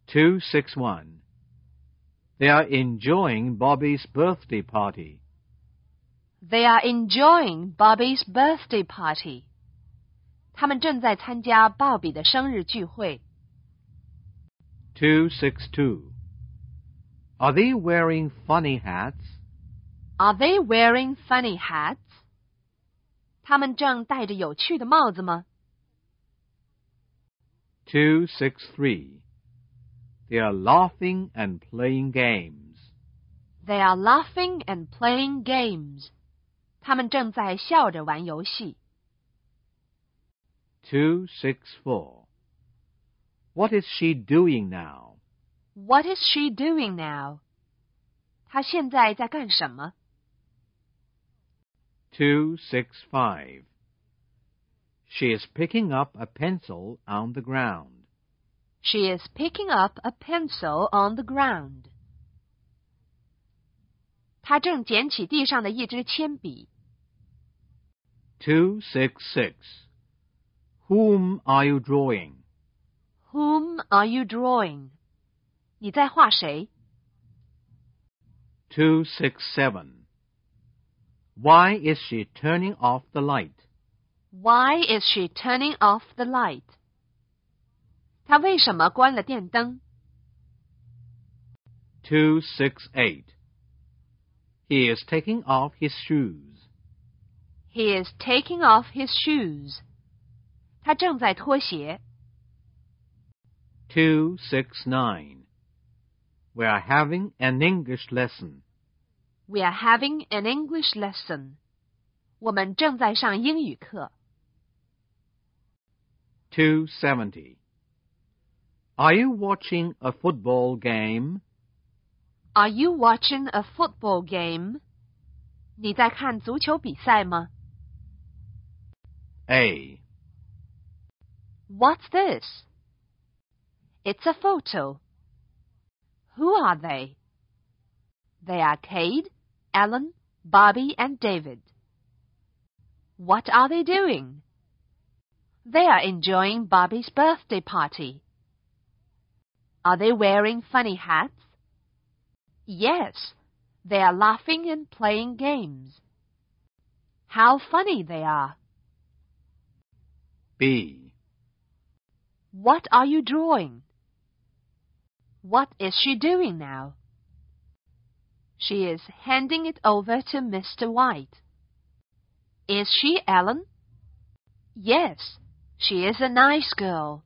261. They are enjoying Bobby's birthday party. They are enjoying Bobby's birthday party. 他们正在参加鲍比的生日聚会。 262. Are they wearing funny hats? Are they wearing funny hats? 他们正戴着有趣的帽子吗？ 263. They are laughing and playing games. They are laughing and playing games. 他们正在笑着玩游戏。 264. What is she doing now? What is she doing now? 她现在在干什么？ 265. She is picking up a pencil on the ground. She is picking up a pencil on the ground. 她正捡起地上的一支铅笔。 266. Whom are you drawing? Whom are you drawing? 你在画谁？ 267. Why is she turning off the light? Why is she turning off the light? 她为什么关了电灯？ 268. He is taking off his shoes. He is taking off his shoes. 他正在脱鞋。 269. We are having an English lesson. We are having an English lesson. 我们正在上英语课。 270. Are you watching a football game? Are you watching a football game? 你在看足球比赛吗？ A. What's this? It's a photo. Who are they? They are Cade, Alan, Bobby, and David. What are they doing? They are enjoying Bobby's birthday party. Are they wearing funny hats? Yes, they are laughing and playing games. How funny they are. B. What are you drawing? What is she doing now? She is handing it over to Mr. White. Is she Ellen? Yes, she is a nice girl.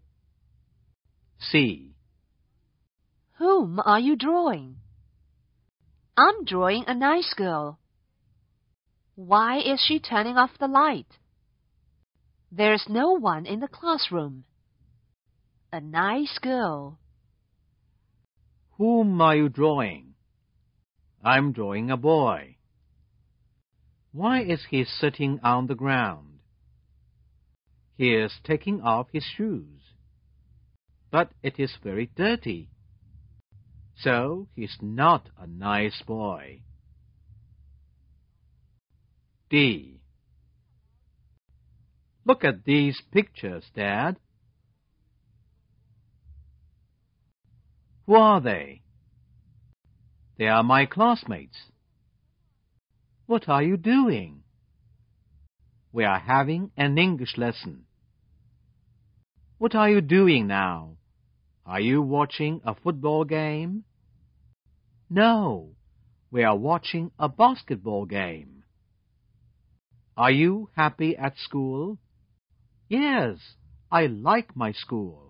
C. Whom are you drawing? I'm drawing a nice girl. Why is she turning off the light? There's no one in the classroom. A nice girl. Whom are you drawing? I'm drawing a boy. Why is he sitting on the ground? He is taking off his shoes. But it is very dirty. So he's not a nice boy. D. Look at these pictures, Dad. Who are they? They are my classmates. What are you doing? We are having an English lesson. What are you doing now? Are you watching a football game? No, we are watching a basketball game. Are you happy at school? Yes, I like my school.